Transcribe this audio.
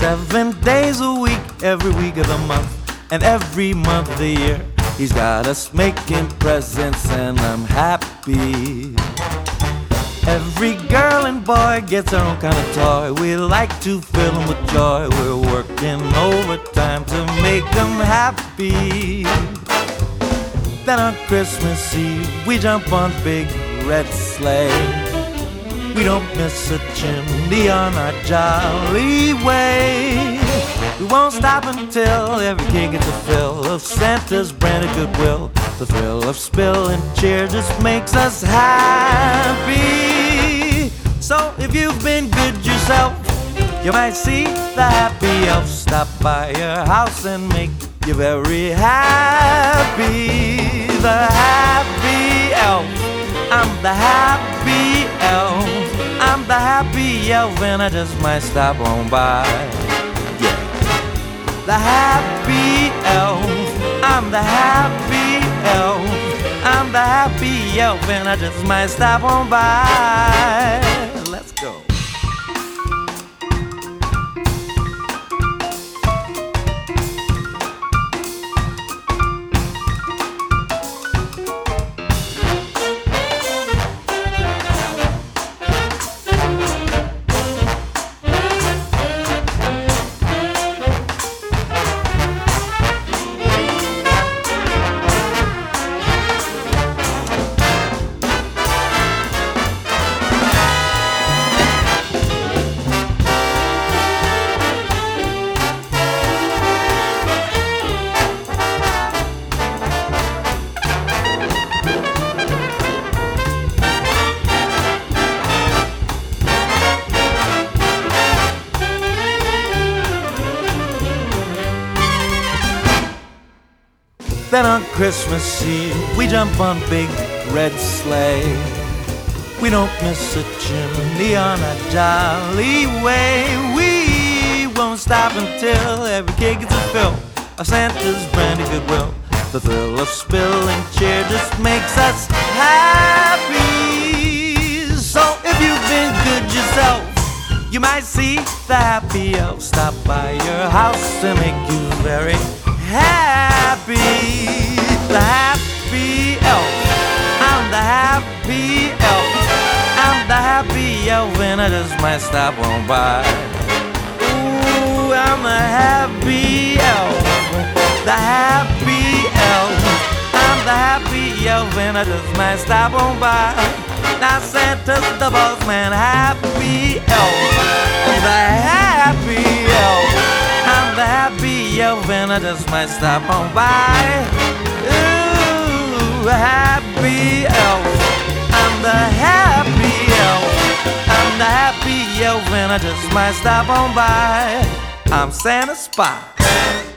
7 days a week, every week of the month, and every month of the year. He's got us making presents and I'm happy. Every girl and boy gets their own kind of toy. We like to fill them with joy. We're working overtime to make them happy. Then on Christmas Eve we jump on big red sleigh. We don't miss a chimney on our jolly way. We won't stop until every kid gets a fill of Santa's brand of goodwill. The thrill of spilling cheer just makes us happy. So if you've been good yourself, you might see the happy elf stop by your house and make you very happy. The happy elf, I'm the happy elf. I'm the happy elf and I just might stop on by. Yeah. The happy elf, I'm the happy elf. I'm the happy elf and I just might stop on by. Let's go. Then on Christmas Eve we jump on big red sleigh. We don't miss a chimney on a jolly way. We won't stop until every kid gets a fill of Santa's brand of goodwill. The thrill of spilling cheer just makes us happy. So if you've been good yourself, you might see the happy elf stop by your house to make you very happy. The happy elf, I'm the happy elf. I'm the happy elf and I just might stop on by. Ooh, I'm the happy elf. The happy elf. I'm the happy elf and I just might stop on by. Now Santa's the boss man, happy elf. The happy elf. I'm the happy elf and I just might stop on by. Ooh, happy elf. I'm the happy elf. I'm the happy elf and I just might stop on by. I'm Santa Spot.